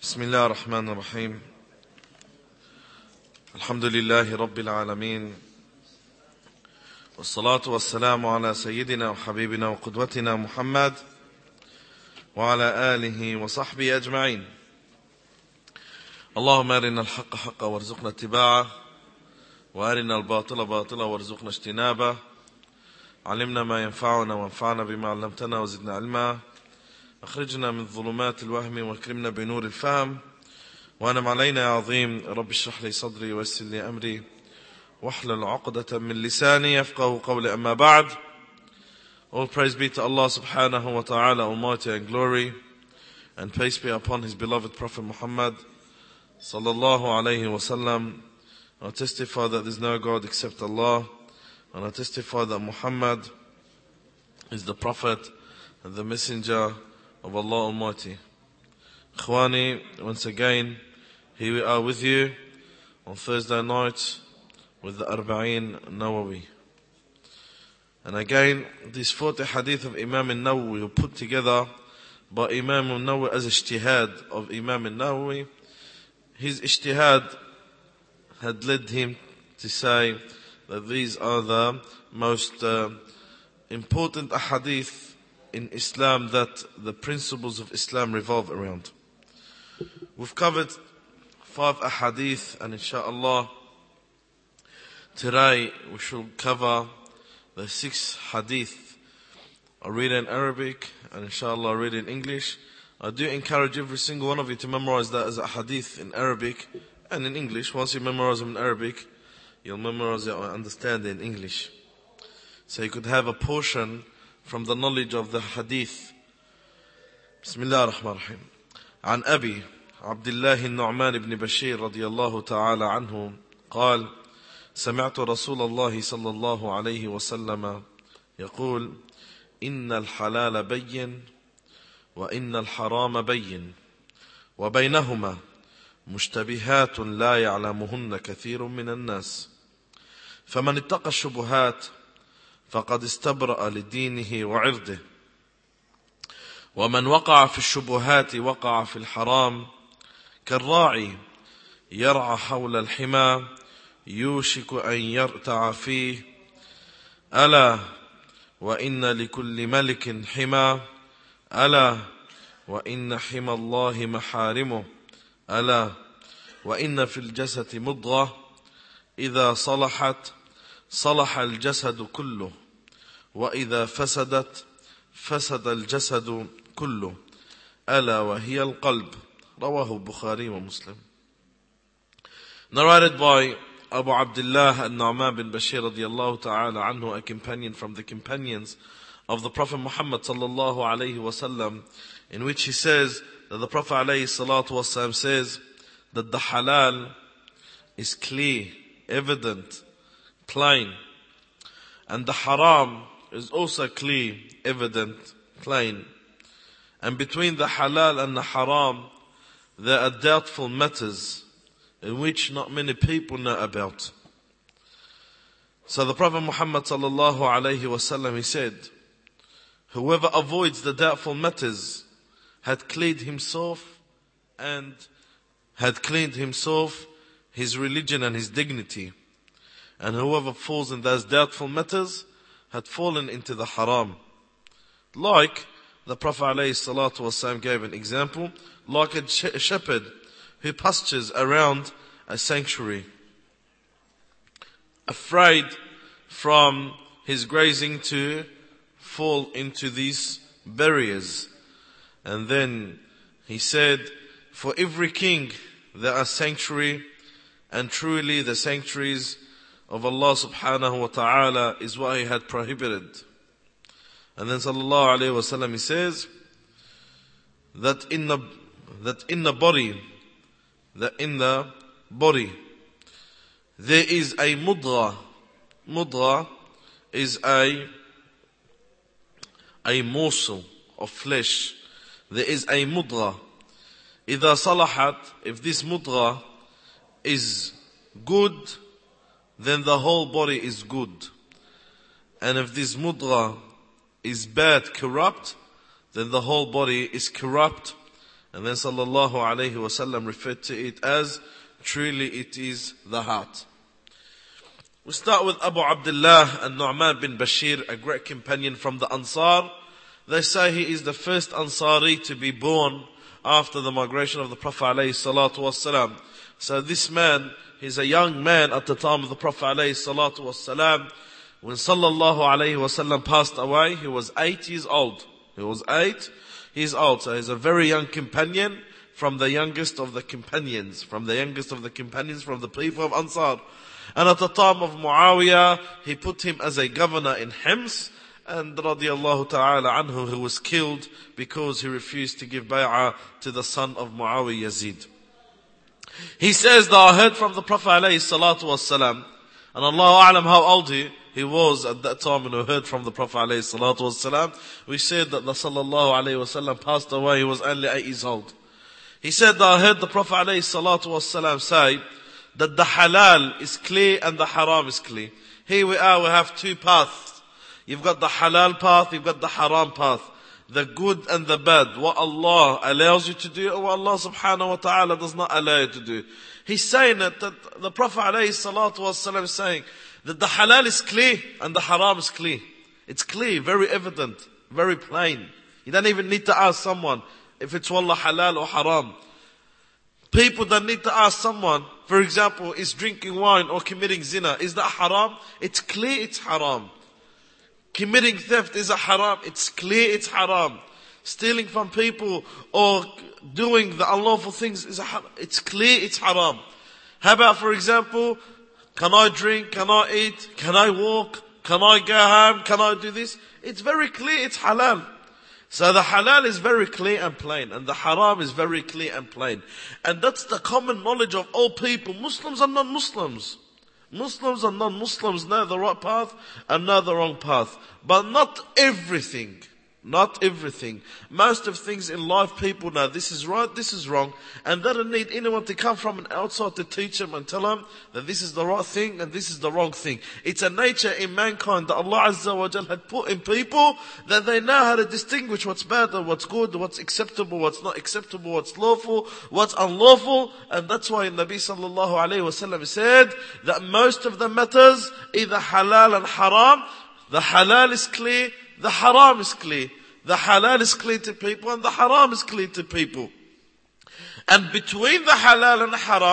بسم الله الرحمن الرحيم الحمد لله رب العالمين والصلاة والسلام على سيدنا وحبيبنا وقدوتنا محمد وعلى آله وصحبه أجمعين. اللهم أرنا الحق حقا وارزقنا اتباعه وأرنا الباطل باطلا وارزقنا اجتنابه. علمنا ما ينفعنا وانفعنا بما علمتنا وزدنا علما. أخرجنا من ظلمات الوهم واكرمنا بنور الفهم وأنم علينا يا عظيم. رب اشرح لي صدري ويسر لي أمري واحلل عقدة من لساني يفقه قولي. أما بعد. All praise be to Allah subhanahu wa ta'ala, almighty and glory, and peace be upon his beloved Prophet Muhammad sallallahu alayhi wa sallam. I testify that there is no God except Allah, and I testify that Muhammad is the Prophet and the Messenger of Allah Almighty. Ikhwani, once again, here we are with you on Thursday night with the Arba'in Nawawi. And again, this 40 hadith of Imam al-Nawawi were put together by Imam al-Nawawi as ijtihad of Imam al-Nawawi. His ijtihad had led him to say that these are the most important ahadith in Islam that the principles of Islam revolve around. We've covered 5 ahadith, and inshallah today we shall cover the 6th hadith. I read in Arabic and inshallah I read in English. I do encourage every single one of you to memorize that as a hadith in Arabic and in English. Once you memorize them in Arabic, you'll memorize it or understand it in English. So you could have a portion from the knowledge of the hadith. Bismillah ar-Rahman ar-Rahim. عن أبي عبد الله النعمان بن بشير رضي الله تعالى عنه قال: سمعت رسول الله صلى الله عليه وسلم يقول: إن الحلال بين وإن الحرام بين وبينهما مشتبهات لا يعلمهن كثير من الناس فمن اتقى الشبهات فقد استبرأ لدينه وعرضه ومن وقع في الشبهات وقع في الحرام كالراعي يرعى حول الحمى يوشك أن يرتع فيه ألا وإن لكل ملك حمى ألا وإن حمى الله محارمه ألا وإن في الجسد مضغة إذا صلحت صلح الجسد كله وإذا فسدت فسد الجسد كله ألا وهي القلب. رواه البخاري ومسلم. Narrated by Abu Abdullah al-Nu'man bin Bashir radiyallahu ta'ala anhu, a companion from the companions of the Prophet Muhammad sallallahu alayhi wa sallam, in which he says that the Prophet alayhi salatu wasallam says that the halal is clear, evident, plain, and the haram is also clear, evident, plain. And between the halal and the haram there are doubtful matters in which not many people know about. So the Prophet Muhammad sallallahu alayhi wasallam, he said, whoever avoids the doubtful matters had cleaned himself and had cleaned himself, his religion and his dignity. And whoever falls in those doubtful matters had fallen into the haram. Like the Prophet ﷺ gave an example, like a shepherd who pastures around a sanctuary, afraid from his grazing to fall into these barriers. And then he said, for every king there are sanctuary, and truly the sanctuaries of Allah subhanahu wa ta'ala is what he had prohibited. And then sallallahu alayhi wa sallam, he says that in the body there is a mudghah. Mudghah is a morsel of flesh. There is a mudghah. إذا صلحت, if this mudghah is good, then the whole body is good. And if this mudghah is bad, corrupt, then the whole body is corrupt And then sallallahu alayhi wasallam referred to it as, truly it is the heart. We start with Abu Abdullah al-Nu'man bin Bashir, a great companion from the Ansar. They say he is the first Ansari to be born after the migration of the Prophet alayhi salatu wasalam. So this man, he's a young man at the time of the Prophet alayhi salatu wasalam. When sallallahu alayhi wasallam passed away, he was 8 years old. He was 8 years old. So he's a very young companion from the youngest of the companions, from the people of Ansar. And at the time of Muawiyah, he put him as a governor in Hims. And radiyallahu ta'ala anhu, who was killed because he refused to give bay'ah to the son of Muawiyah Yazid. He says that I heard from the Prophet alayhi salatu wassalam, and Allahu a'lam how old he was at that time when we heard from the Prophet alayhi salatu wassalam. We said that the sallallahu alayhi wasallam passed away, he was only 8 years old. He said that I heard the Prophet alayhi salatu wassalam say that the halal is clear and the haram is clear. Here we are, we have two paths. You've got the halal path, you've got the haram path. The good and the bad. What Allah allows you to do, or what Allah subhanahu wa ta'ala does not allow you to do. He's saying that the Prophet alayhi salatu wasalam is saying that the halal is clear and the haram is clear. It's clear, very evident, very plain. You don't even need to ask someone if it's wallah halal or haram. People don't need to ask someone, for example, is drinking wine or committing zina, is that haram? It's clear it's haram. Committing theft is a haram. It's clear it's haram. Stealing from people or doing the unlawful things is a haram. It's clear it's haram. How about, for example, can I drink? Can I eat? Can I walk? Can I go home? Can I do this? It's very clear it's halal. So the halal is very clear and plain, and the haram is very clear and plain. And that's the common knowledge of all people, Muslims and non-Muslims. Muslims and non-Muslims know the right path and know the wrong path. But not everything. Not everything. Most of things in life people know this is right, this is wrong. And they don't need anyone to come from an outside to teach them and tell them that this is the right thing and this is the wrong thing. It's a nature in mankind that Allah Azza wa Jal had put in people that they know how to distinguish what's bad and what's good, what's acceptable, what's not acceptable, what's lawful, what's unlawful. And that's why Nabi sallallahu alayhi wa sallam said that most of the matters, either halal and haram, the halal is clear, the haram is clear. The halal is clear to people and the haram is clear to people. And between the halal and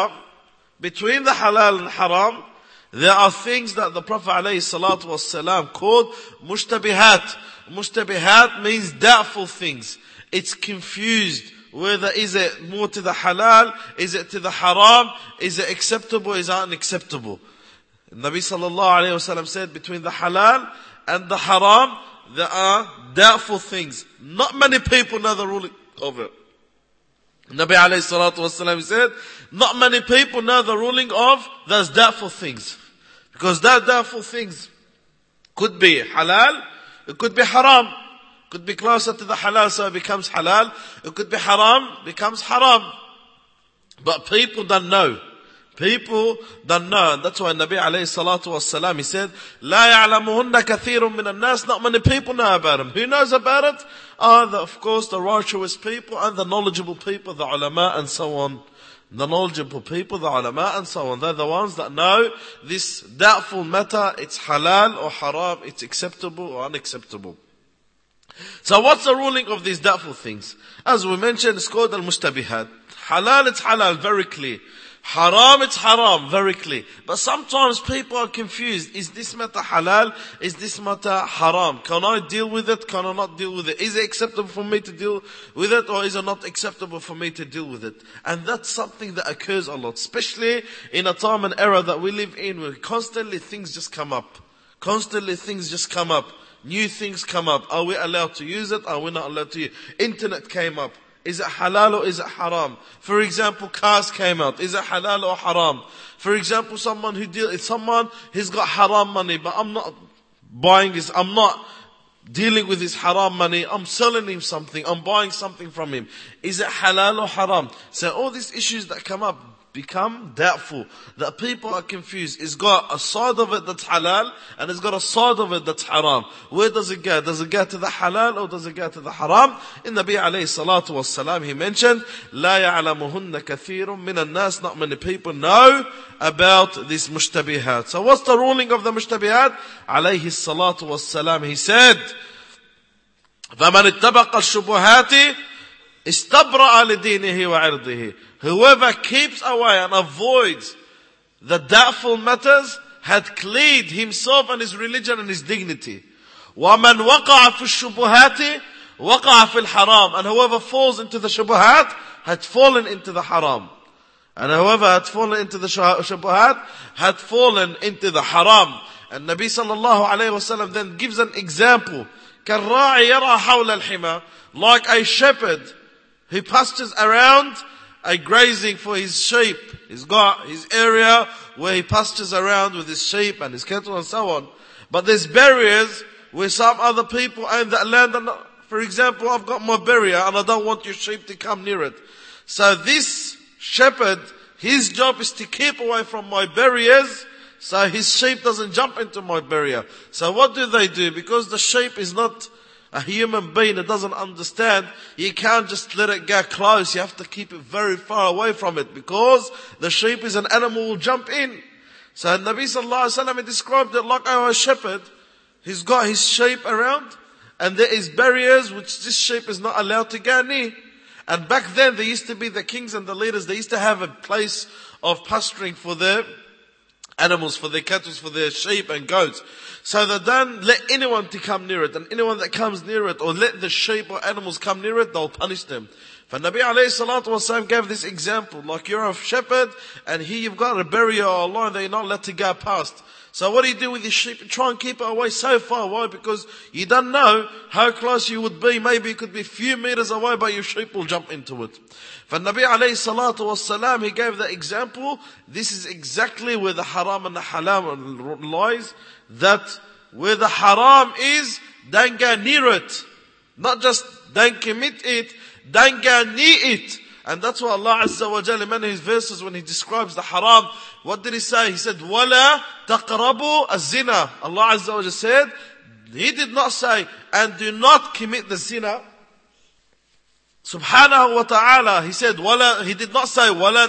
haram, there are things that the Prophet ﷺ called mushtabihat. Mushtabihat means doubtful things. It's confused. Whether is it more to the halal, is it to the haram, is it acceptable, is it unacceptable? Nabi sallallahu alayhi wa sallam said between the halal and the haram, there are doubtful things. Not many people know the ruling of it. Nabi alayhi salatu wasalam said, not many people know the ruling of those doubtful things. Because those doubtful things could be halal, it could be haram. Could be closer to the halal, so it becomes halal. It could be haram, becomes haram. But people don't know. People don't know. And that's why Nabi alayhi salatu wasalam, he said, لا يعلمهن كثير من الناس. Not many people know about them. Who knows about it? Of course, the righteous people and the knowledgeable people, the ulama and so on. The knowledgeable people, the ulama and so on. They're the ones that know this doubtful matter. It's halal or haram. It's acceptable or unacceptable. So what's the ruling of these doubtful things? As we mentioned, it's called al-mushtabihat. Halal, it's halal, very clear. Haram, it's haram, very clear. But sometimes people are confused. Is this matter halal? Is this matter haram? Can I deal with it? Can I not deal with it? Is it acceptable for me to deal with it? Or is it not acceptable for me to deal with it? And that's something that occurs a lot. Especially in a time and era that we live in where constantly things just come up. Constantly things just come up. New things come up. Are we allowed to use it? Are we not allowed to use it? Internet came up. Is it halal or is it haram? For example, cars came out. Is it halal or haram? For example, someone who's got haram money, but I'm not dealing with his haram money. I'm selling him something. I'm buying something from him. Is it halal or haram? So all these issues that come up, become doubtful, that people are confused. It's got a side of it that's halal, and it's got a side of it that's haram. Where does it go? Does it go to the halal or does it go to the haram? In Nabi alayhi salatu wassalam, he mentioned, لا يعلمهن كثير من الناس. Not many people know about these mushtabihat. So what's the ruling of the mushtabihat? Alayhi salatu wassalam, he said, فَمَنِ اتَّبَقَ الشُّبُهَاتِ اسْتَبْرَأَ لِدِينِهِ وَعِرْضِهِ. Whoever keeps away and avoids the doubtful matters had cleared himself and his religion and his dignity. وَمَنْ وَقَعَ فِي الشُّبُهَاتِ وَقَعَ فِي الْحَرَامِ. And whoever falls into the shubuhat had fallen into the haram. And whoever had fallen into the shubuhat had fallen into the haram. And Nabi sallallahu alayhi wa sallam then gives an example. كَالرَّاعِ يَرَى حَوْلَ الْحِمَى. Like a shepherd who pastures around a grazing for his sheep. He's got his area where he pastures around with his sheep and his cattle and so on. But there's barriers where some other people own that land. And for example, I've got my barrier and I don't want your sheep to come near it. So this shepherd, his job is to keep away from my barriers so his sheep doesn't jump into my barrier. So what do? Because the sheep is not a human being that doesn't understand, you can't just let it get close. You have to keep it very far away from it because the sheep is an animal will jump in. So Nabi sallallahu alaihi wasallam described it like a shepherd. He's got his sheep around and there is barriers which this sheep is not allowed to go near. And back then there used to be the kings and the leaders, they used to have a place of pasturing for their animals, for their cattle, for their sheep and goats. So they don't let anyone to come near it. And anyone that comes near it or let the sheep or animals come near it, they'll punish them. For Nabi alayhi salatu wasalam gave this example. Like you're a shepherd and here you've got a barrier or a line that you're not let to go past. So what do you do with your sheep? You try and keep it away so far. Why? Because you don't know how close you would be. Maybe it could be a few meters away, but your sheep will jump into it. For Nabi alayhi salatu wasalam, he gave that example. This is exactly where the haram and the halal lies. That where the haram is, don't go near it. Not just don't commit it, don't go near it. And that's what Allah Azza wa Jalla in many of His verses when He describes the haram, what did He say? He said, وَلَا تَقْرَبُوا الزِّنَا. Allah Azza wa Jalla said, He did not say, and do not commit the zina. Subhanahu wa ta'ala, He said, He did not say, وَلَا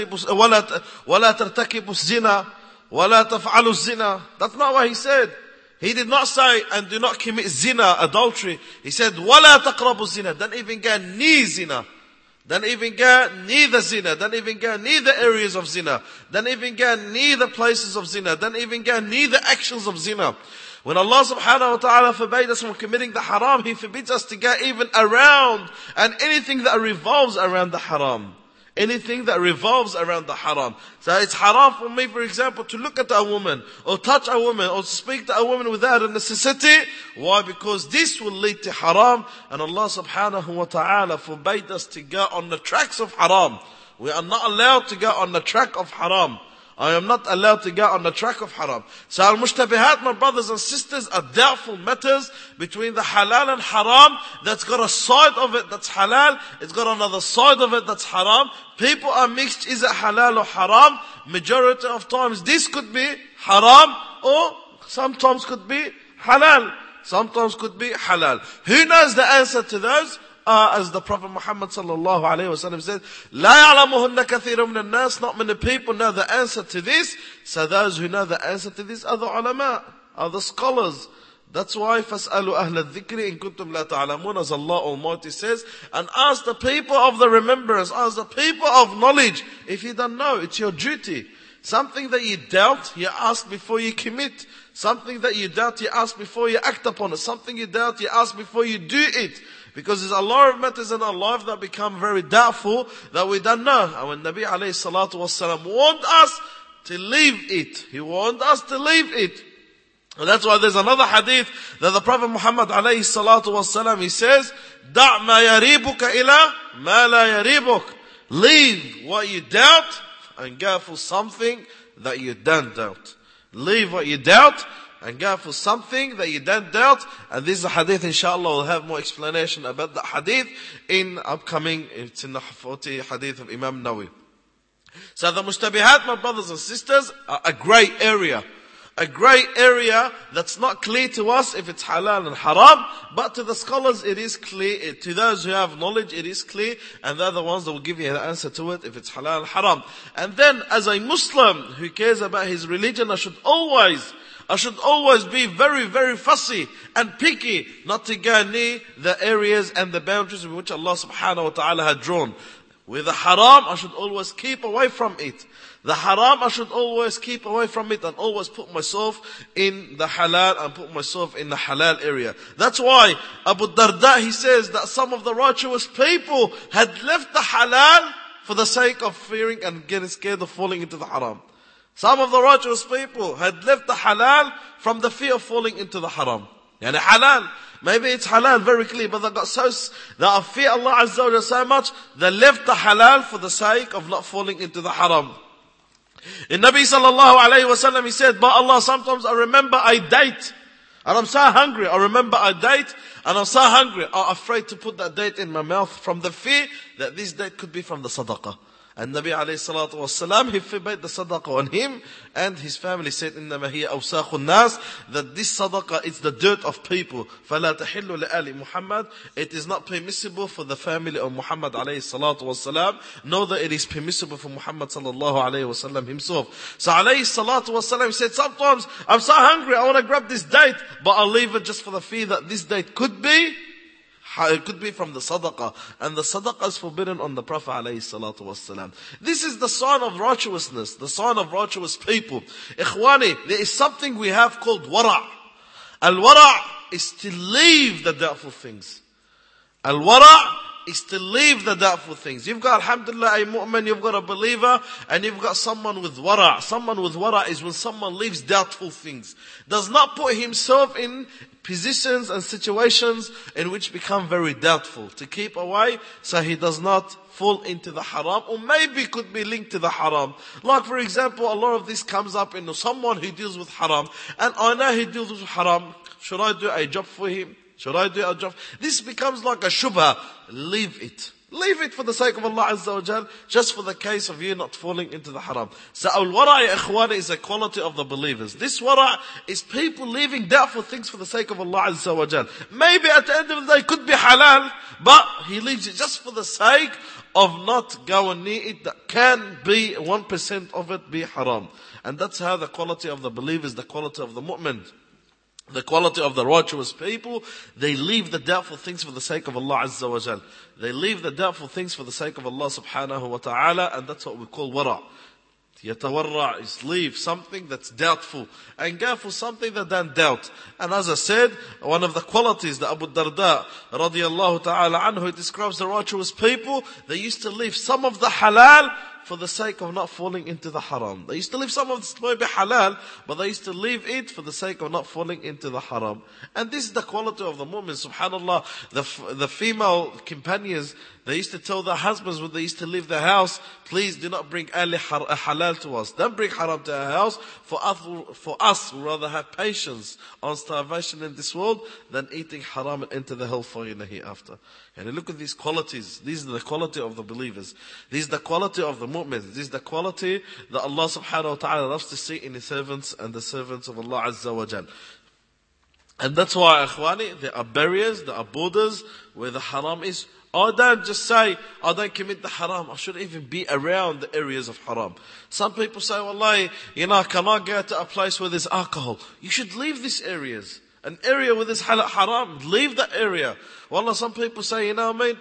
تَرْتَكِبُوا الزِّنَا وَلَا تَفْعَلُوا الزِّنَا. That's not what He said. He did not say, and do not commit zina, adultery. He said, وَلَا تَقْرَبُوا الزِّنَا. Don't even go near zina. Don't even go near the zina. Don't even go near the areas of zina. Don't even go near the places of zina. Don't even go near the actions of zina. When Allah subhanahu wa ta'ala forbade us from committing the haram, He forbids us to go even around and anything that revolves around the haram. Anything that revolves around the haram. So it's haram for me, for example, to look at a woman, or touch a woman, or speak to a woman without a necessity. Why? Because this will lead to haram, and Allah subhanahu wa ta'ala forbade us to go on the tracks of haram. We are not allowed to go on the track of haram. I am not allowed to go on the track of haram. So al-mushtabihat, my brothers and sisters, are doubtful matters between the halal and haram. That's got a side of it that's halal. It's got another side of it that's haram. People are mixed. Is it halal or haram? Majority of times this could be haram or sometimes could be halal. Sometimes could be halal. Who knows the answer to those? As the Prophet Muhammad sallallahu alayhi wa sallam said, لا يعلمهن كثير من الناس. Not many people know the answer to this. So those who know the answer to this are the ulama, are the scholars. That's why فَاسْأَلُوا أَهْلَ الذِّكْرِ إِن كُنتُمْ لَا تَعْلَمُونَ, as Allah Almighty says, and ask the people of the remembrance, ask the people of knowledge. If you don't know, it's your duty. Something that you doubt, you ask before you commit. Something that you doubt, you ask before you act upon it. Something you doubt, you ask before you do it. Because there's a lot of matters in our life that become very doubtful that we don't know. And when Nabi alayhi salatu wasalam warned us to leave it, He warned us to leave it. And that's why there's another hadith that the Prophet Muhammad alayhi salatu wasalam, he says, دَعْ مَا يَرِيبُكَ إِلَى مَا لَا يَرِيبُكَ. Leave what you doubt and go for something that you don't doubt. Leave what you doubt and go for something that you don't doubt. And this is a hadith, inshallah, we'll have more explanation about the hadith in upcoming, it's in the 40 hadith of Imam Nawawi. So the mushtabihat, my brothers and sisters, are a grey area. A grey area that's not clear to us if it's halal and haram, but to the scholars it is clear, to those who have knowledge it is clear, and they're the ones that will give you the answer to it if it's halal and haram. And then as a Muslim who cares about his religion, I should always be very, very fussy and picky not to go near the areas and the boundaries in which Allah subhanahu wa ta'ala had drawn. With the haram, I should always keep away from it. The haram, I should always keep away from it and always put myself in the halal and put myself in the halal area. That's why Abu Darda, he says that some of the righteous people had left the halal for the sake of fearing and getting scared of falling into the haram. Some of the righteous people had left the halal from the fear of falling into the haram. Yani halal. Maybe it's halal very clear, but they fear Allah Azza wa Jalla so much, they left the halal for the sake of not falling into the haram. In Nabi sallallahu alayhi wa sallam, he said, by Allah, sometimes I remember I date, and I'm so hungry. I remember I date, and I'm so hungry. I'm afraid to put that date in my mouth from the fear that this date could be from the sadaqah. And Nabi alayhi salatu wasalam, he forbade the sadaqah on him, and his family said, إِنَّمَا هِيَ أَوْسَاخُ النَّاسِ, that this sadaqah is the dirt of people. فَلَا تَحِلُّ لِآلِ Muhammad. It is not permissible for the family of Muhammad alayhi salatu wasalam, nor that it is permissible for Muhammad sallallahu alayhi wasallam himself. So alayhi salatu wasalam, he said, sometimes I'm so hungry, I want to grab this date, but I'll leave it just for the fear that this date could be from the sadaqah. And the sadaqah is forbidden on the Prophet alayhi salatu wasalam. This is the sign of righteousness, the sign of righteous people. Ikhwani, there is something we have called wara'. Al-wara' is to leave the doubtful things. Al-wara' is to leave the doubtful things. You've got, alhamdulillah, a mu'min, you've got a believer, and you've got someone with wara'. Someone with wara' is when someone leaves doubtful things. Does not put himself in positions and situations in which become very doubtful. To keep away so he does not fall into the haram, or maybe could be linked to the haram. Like for example, a lot of this comes up in someone who deals with haram, and I know he deals with haram. Should I do a job for him? Should I do a job? This becomes like a shubha. Leave it. Leave it for the sake of Allah Azza wa Jal, just for the case of you not falling into the haram. So al-wara' ya ikhwana is a quality of the believers. This wara' is people leaving doubtful things for the sake of Allah Azza wa Jal. Maybe at the end of the day it could be halal, but he leaves it just for the sake of not going near it. That can be 1% of it be haram. And that's how the quality of the believers, the quality of the mu'min, the quality of the righteous people, they leave the doubtful things for the sake of Allah Azza wa Jal. They leave the doubtful things for the sake of Allah subhanahu wa ta'ala, and that's what we call wara'. Yatawarra' is leave something that's doubtful and go for something that don't doubt. And as I said, one of the qualities that Abu Darda radiyallahu ta'ala anhu describes the righteous people, they used to leave some of the halal for the sake of not falling into the haram. They used to leave some of this maybe halal, but they used to leave it for the sake of not falling into the haram. And this is the quality of the mu'min, subhanallah. The female companions, they used to tell their husbands when they used to leave the house, please do not bring halal to us. Don't bring haram to our house. For us, we rather have patience on starvation in this world than eating haram and enter the hellfire in the hereafter. And look at these qualities. These are the quality of the believers. This is the quality of the mu'min. This is the quality that Allah subhanahu wa ta'ala loves to see in His servants and the servants of Allah Azza wa Jal. And that's why, ikhwani, there are barriers, there are borders where the haram is. I don't just say, I don't commit the haram. I shouldn't even be around the areas of haram. Some people say, wallahi, can I go to a place where there's alcohol? You should leave these areas. An area where there's haram, leave that area. Wallah, some people say, like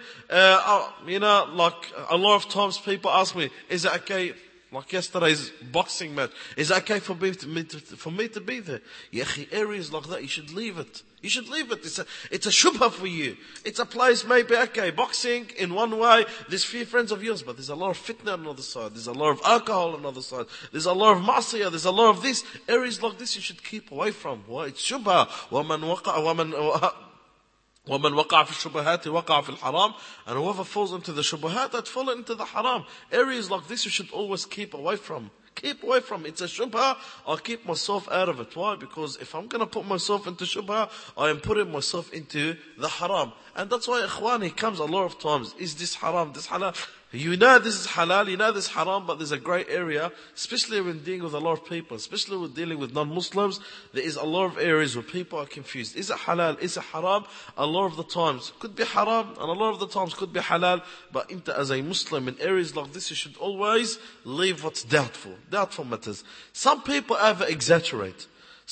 a lot of times people ask me, is it okay, like yesterday's boxing match, is it okay for me to be there? Areas like that, you should leave it. You should leave it. It's a shubha for you. It's a place maybe, okay, boxing in one way, there's few friends of yours, but there's a lot of fitna on the other side. There's a lot of alcohol on the other side. There's a lot of ma'asiyah. There's a lot of this. Areas like this you should keep away from. Why? It's shubha. وَمَنْ وَقَعَ فِي الشُّبُهَاتِ وَقَعَ فِي الْحَرَامِ. And whoever falls into the shubahat, that fallen into the haram. Areas like this you should always keep away from. Keep away from it. It's a shubha, I'll keep myself out of it. Why? Because if I'm going to put myself into shubha, I am putting myself into the haram. And that's why, ikhwan, he comes a lot of times. Is this haram? This halal? You know this is halal, you know this is haram, but there's a grey area, especially when dealing with a lot of people, especially when dealing with non-Muslims. There is a lot of areas where people are confused. Is it halal? Is it haram? A lot of the times could be haram, and a lot of the times could be halal. But as a Muslim in areas like this, you should always leave what's doubtful. Doubtful matters. Some people over exaggerate.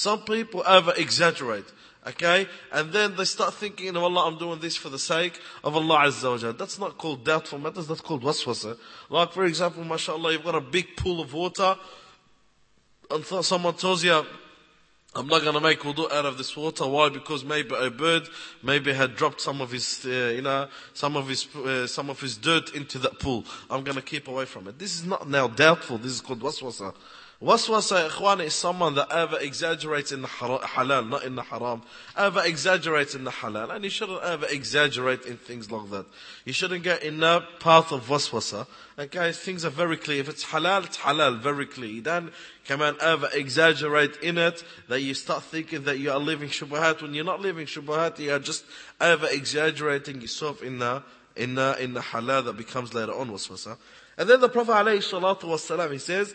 Okay? And then they start thinking, oh Allah, I'm doing this for the sake of Allah Azza wa Jalla. That's not called doubtful matters, that's called waswasa. Like for example, mashallah, you've got a big pool of water, and someone tells you, I'm not going to make wudu out of this water. Why? Because maybe a bird had dropped some of his, some of his dirt into that pool. I'm going to keep away from it. This is not now doubtful, this is called waswasa. Waswasa, ikhwan, is someone that over exaggerates in the halal, not in the haram. Over exaggerates in the halal. And you shouldn't over exaggerate in things like that. You shouldn't get in the path of waswasa. Okay, things are very clear. If it's halal, very clear. You don't come and over exaggerate in it, that you start thinking that you are living shubuhat. When you're not living shubuhat, you are just over exaggerating yourself in the halal that becomes later on waswasa. And then the Prophet ﷺ, he says,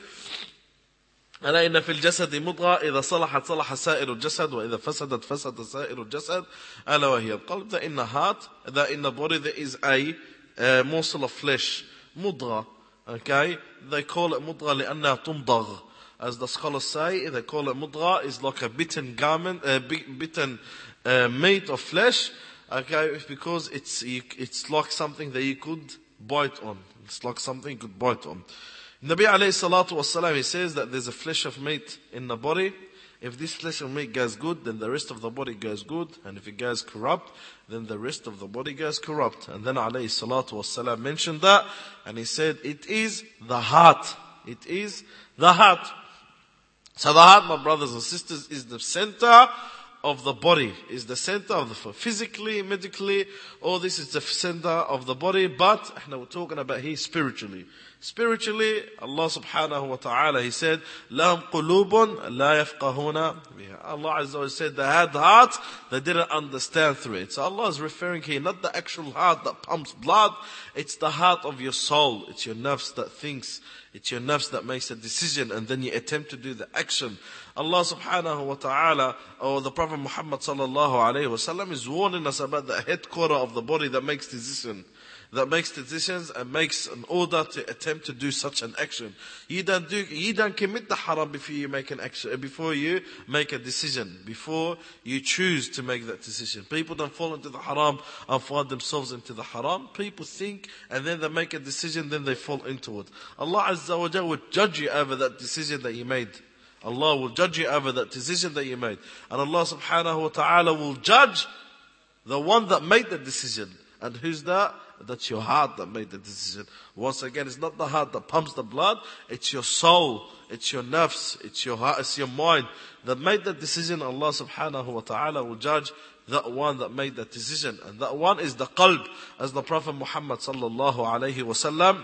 ألا إن في الجسد مضغة إذا صلحت صلح سائر الجسد وإذا فسدت فسد سائر الجسد ألا وهي القلب. That in the heart, that in the body there is a morsel of flesh, مضغة. Okay, they call it مضغة لأنها تمضغ. As the scholars say, they call it مضغة is like a bitten garment, bitten meat of flesh. Okay, because it's like something that you could bite on. It's like something you could bite on. Nabi alayhi salatu wasalam, he says that there's a flesh of meat in the body. If this flesh of meat goes good, then the rest of the body goes good. And if it goes corrupt, then the rest of the body goes corrupt. And then alayhi salatu wasalam mentioned that. And he said, it is the heart. It is the heart. So the heart, my brothers and sisters, is the center of the body, is the center of the physically, medically, all this is the center of the body, but we're talking about here spiritually. Spiritually, Allah subhanahu wa ta'ala, He said, لَهُمْ قُلُوبٌ لَا يَفْقَهُونَ بِهَا. Allah Azza wa said, they had hearts, they didn't understand through it. So Allah is referring here, not the actual heart that pumps blood, it's the heart of your soul. It's your nafs that thinks, it's your nafs that makes a decision, and then you attempt to do the action. Allah subhanahu wa ta'ala, or the Prophet Muhammad sallallahu alayhi wa sallam, is warning us about the headquarter of the body that makes decisions and makes an order to attempt to do such an action. You don't commit the haram before you make an action, before you make a decision, before you choose to make that decision. People don't fall into the haram and find themselves into the haram. People think and then they make a decision, then they fall into it. Allah Azza wa Jalla will judge you over that decision that you made. Allah will judge you over that decision that you made. And Allah subhanahu wa ta'ala will judge the one that made the decision. And who's that? That's your heart that made the decision. Once again, it's not the heart that pumps the blood. It's your soul. It's your nafs. It's your heart. It's your mind that made the decision. Allah subhanahu wa ta'ala will judge that one that made that decision. And that one is the qalb. As the Prophet Muhammad sallallahu alayhi wa sallam,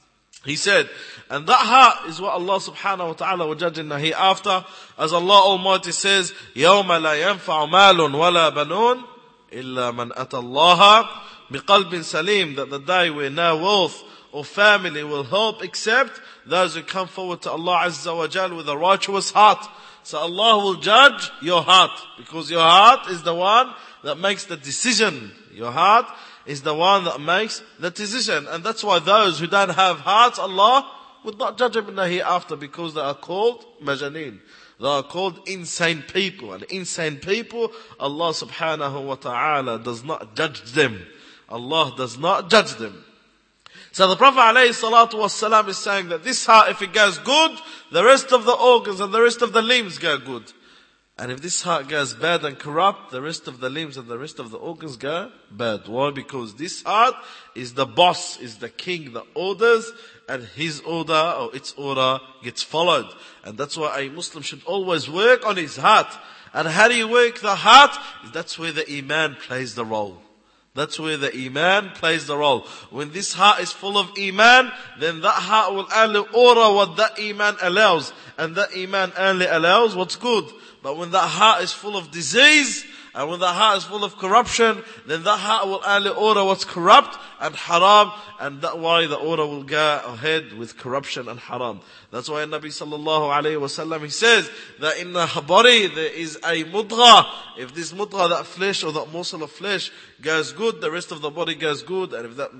he said, and that heart is what Allah subhanahu wa ta'ala will judge in the hereafter. As Allah Almighty says, يَوْمَ لَا يَنْفَعُ مَالٌ وَلَا بَنُونَ إِلَّا مَنْ أَتَى اللَّهَ بِقَلْبٍ سَلِيمٍ. That the day where no wealth or family will help except those who come forward to Allah Azza wa Jal with a righteous heart. So Allah will judge your heart, because your heart is the one that makes the decision. Your heart is the one that makes the decision. And that's why those who don't have hearts, Allah would not judge them in the hereafter, because they are called majaneen. They are called insane people. And insane people, Allah subhanahu wa ta'ala does not judge them. Allah does not judge them. So the Prophet alayhi salatu wasalam is saying that this heart, if it goes good, the rest of the organs and the rest of the limbs go good. And if this heart goes bad and corrupt, the rest of the limbs and the rest of the organs go bad. Why? Because this heart is the boss, is the king that orders, and his order or its order gets followed. And that's why a Muslim should always work on his heart. And how do you work the heart? That's where the iman plays the role. That's where the iman plays the role. When this heart is full of iman, then that heart will only order what that iman allows. And that iman only allows what's good. But when that heart is full of disease, and when that heart is full of corruption, then that heart will only order what's corrupt, and haram, and that's why the order will go ahead with corruption and haram. That's why Nabi sallallahu alayhi wasallam, he says that in the body there is a mudgha. If this mudgha, that flesh or that morsel of flesh goes good, the rest of the body goes good. And if that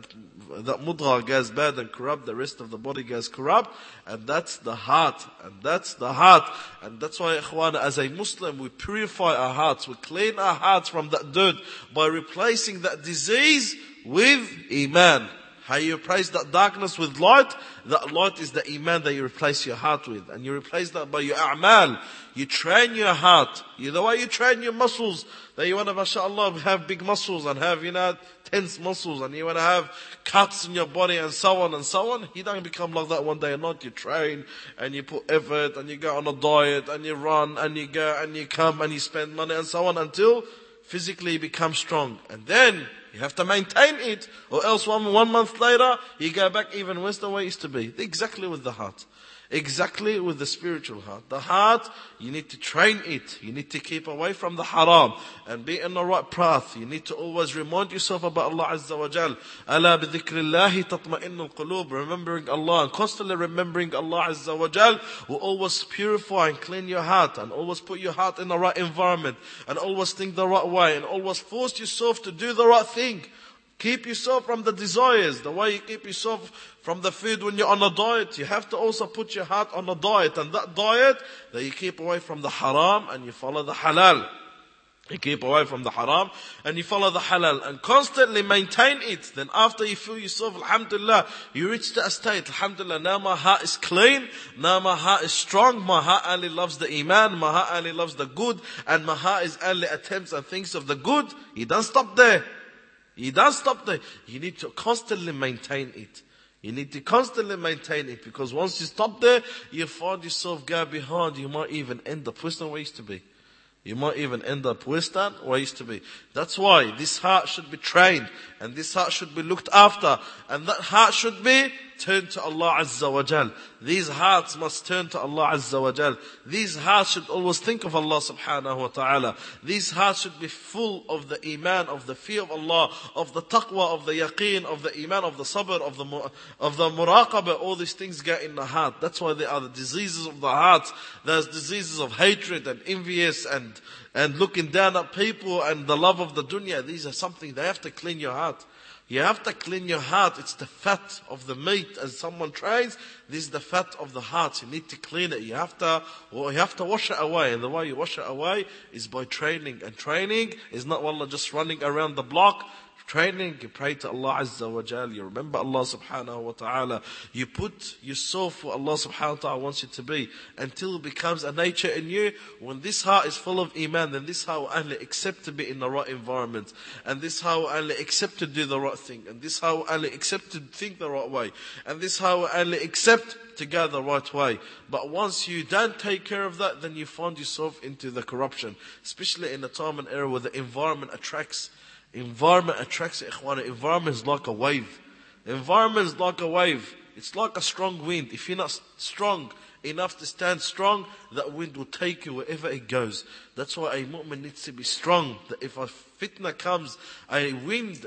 mudgha goes bad and corrupt, the rest of the body goes corrupt. And that's the heart. And that's the heart. And that's why, ikhwan, as a Muslim, we purify our hearts. We clean our hearts from that dirt by replacing that disease with iman. How you replace that darkness with light? That light is the iman that you replace your heart with. And you replace that by your a'mal. You train your heart. The way you train your muscles. That you want to, mashallah, have big muscles and have, tense muscles. And you want to have cuts in your body and so on and so on. You don't become like that one day or not. You train and you put effort and you go on a diet and you run and you go and you come and you spend money and so on until physically you become strong. And then you have to maintain it, or else one month later, you go back even worse than where it used to be. Exactly with the heart. Exactly with the spiritual heart. The heart, you need to train it. You need to keep away from the haram and be in the right path. You need to always remind yourself about Allah Azza wa Jal. Ala bi dhikrillahi tatma'innul qulub. Remembering Allah and constantly remembering Allah Azza wa Jal will always purify and clean your heart, and always put your heart in the right environment, and always think the right way, and always force yourself to do the right thing. Keep yourself from the desires. The way you keep yourself from the food when you're on a diet, you have to also put your heart on a diet. And that diet, that you keep away from the haram and you follow the halal. You keep away from the haram and you follow the halal and constantly maintain it. Then after you feel yourself, alhamdulillah, you reach that state, alhamdulillah, now my heart is clean, now my heart is strong, my heart only loves the iman, my heart only loves the good, and my heart is only attempts and thinks of the good. You don't stop there. You don't stop there. You need to constantly maintain it. You need to constantly maintain it, because once you stop there, you find yourself go behind. You might even end up worse than where you used to be. You might even end up worse than where you used to be. That's why this heart should be trained, and this heart should be looked after, and that heart should be turned to Allah Azza wa Jal. These hearts must turn to Allah Azza wa Jal. These hearts should always think of Allah subhanahu wa ta'ala. These hearts should be full of the iman, of the fear of Allah, of the taqwa, of the yaqeen, of the iman, of the sabr, of the muraqabah. All these things get in the heart. That's why they are the diseases of the heart. There's diseases of hatred and envious and looking down at people and the love of the dunya. These are something they have to clean your heart. You have to clean your heart. It's the fat of the meat. As someone trains, this is the fat of the heart. You need to clean it. You have to wash it away. And the way you wash it away is by training. And training is not, wallah, just running around the block. Training, you pray to Allah Azza wa Jal, you remember Allah subhanahu wa ta'ala, you put yourself where Allah subhanahu wa ta'ala wants you to be, until it becomes a nature in you. When this heart is full of iman, then this heart will only accept to be in the right environment, and this heart will only accept to do the right thing, and this heart will only accept to think the right way, and this heart will only accept to go the right way. But once you don't take care of that, then you find yourself into the corruption, especially in the time and era where the environment attracts. Environment attracts, ikhwan. Environment is like a wave. Environment is like a wave. It's like a strong wind. If you're not strong enough to stand strong, that wind will take you wherever it goes. That's why a mu'min needs to be strong. That if a fitna comes, a wind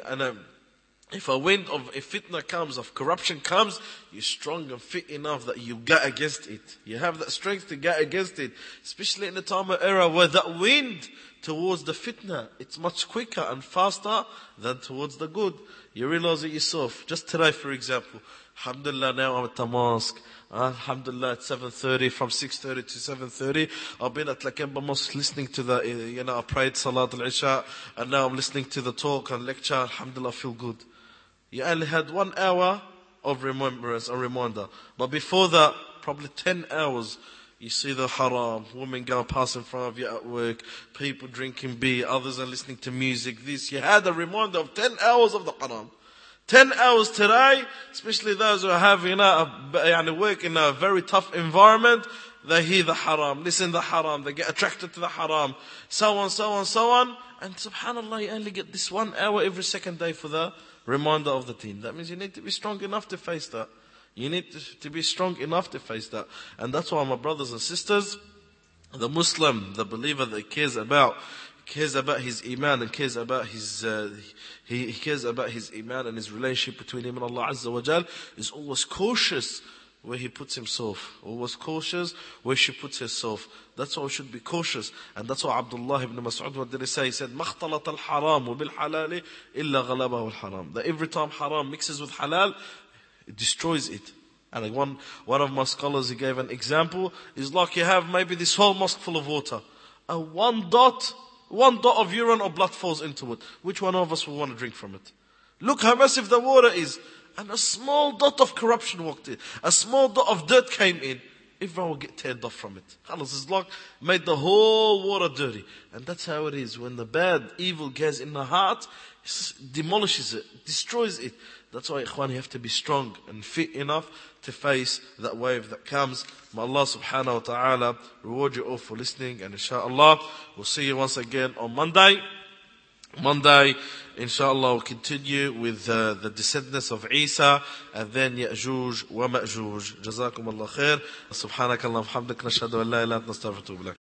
if a wind of a fitna comes, of corruption comes, you're strong and fit enough that you get against it. You have that strength to get against it. Especially in the time of era where that wind towards the fitna, it's much quicker and faster than towards the good. You realize it yourself. Just today, for example, alhamdulillah, now I'm at the mosque. Alhamdulillah, at 7:30, from 6:30 to 7:30, I've been at Lakemba Mosque listening to the, I prayed Salat al-Isha, and now I'm listening to the talk and lecture. Alhamdulillah, I feel good. You only had 1 hour of remembrance or reminder. But before that, probably 10 hours, you see the haram, women going past in front of you at work, people drinking beer, others are listening to music, this. You had a reminder of 10 hours of the haram. 10 hours today, especially those who have, work in a very tough environment, they hear the haram, listen to the haram, they get attracted to the haram, so on, so on, so on. And subhanAllah, you only get this 1 hour every second day for the reminder of the deen. That means you need to be strong enough to face that. You need to be strong enough to face that. And that's why, my brothers and sisters, the Muslim, the believer that cares about cares about his iman and cares about his he cares about his iman and his relationship between him and Allah Azza wa Jal, is always cautious where he puts himself, always cautious where she puts herself. That's why we should be cautious. And that's why Abdullah ibn Mas'ud, what did he say? He said, مَخْتَلَطَ الْحَرَامُ بِالْحَلَالِ إِلَّا غَلَبَهُ الْحَرَامُ. That every time haram mixes with halal, it destroys it. And one of my scholars, he gave an example, is like you have maybe this whole mosque full of water. And one dot of urine or blood falls into it. Which one of us will want to drink from it? Look how massive the water is. And a small dot of corruption walked in. A small dot of dirt came in. Everyone will get turned off from it. It's like made the whole water dirty. And that's how it is. When the bad, evil gets in the heart, it demolishes it, destroys it. That's why, ikhwan, you have to be strong and fit enough to face that wave that comes. May Allah subhanahu wa ta'ala reward you all for listening. And inshallah, we'll see you once again on Monday. Inshallah, we'll continue with the descendants of Isa and then Ya'juj wa Ma'juj. Jazakum Allah khair. Subhanakallah wa hamdik. Nashhadu an la ilaha illa anta, nastaghfiruka wa natubu ilayk.